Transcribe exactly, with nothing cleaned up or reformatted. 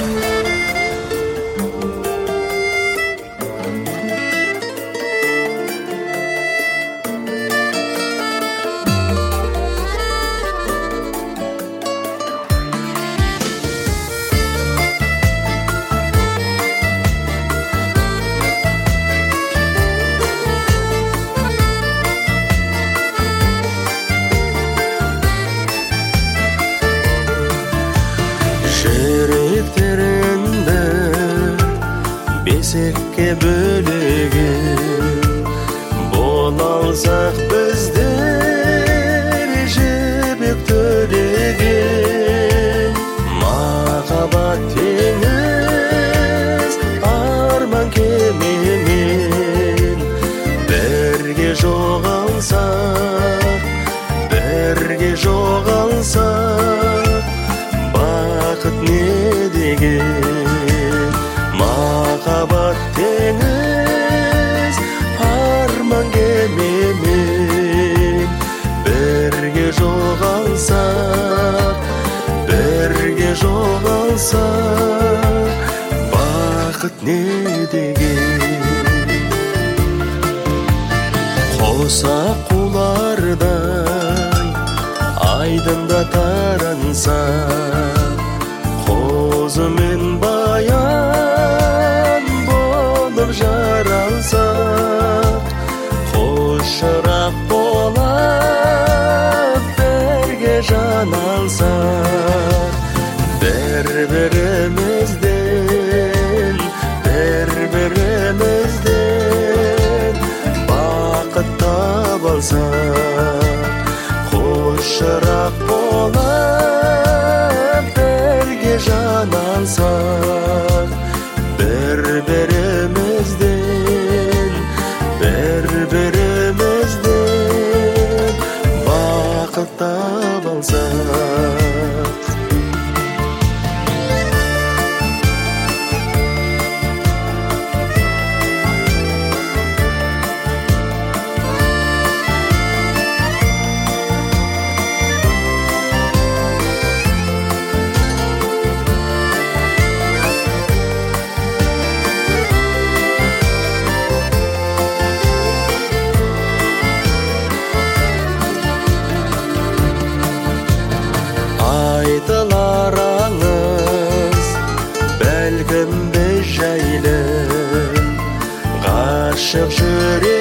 Жүректерінде бесекке бөлеген бола алсақ біздер жібек төлеген махаббат теңіз арман кемемен бірге жоғалсақ бірге жоғалсақ бақыт не деген махаббат теңіз арман кемемен бірге жоғалсақ бірге жоғалсақ бақыт не деген қос аққулардай айдында таранса қозы мен баян болып жаралсақ қос шырақ болып бірге жан алсақ бір-бірімізден бір-бірімізден бақыт таба алсақ қос шырақ болып бірге жан алсақ бір-бірімізден бір-бірімізден бақыт таба алсақ. Айтылар аңыз бәлкім біз жайлы ғашық жүрек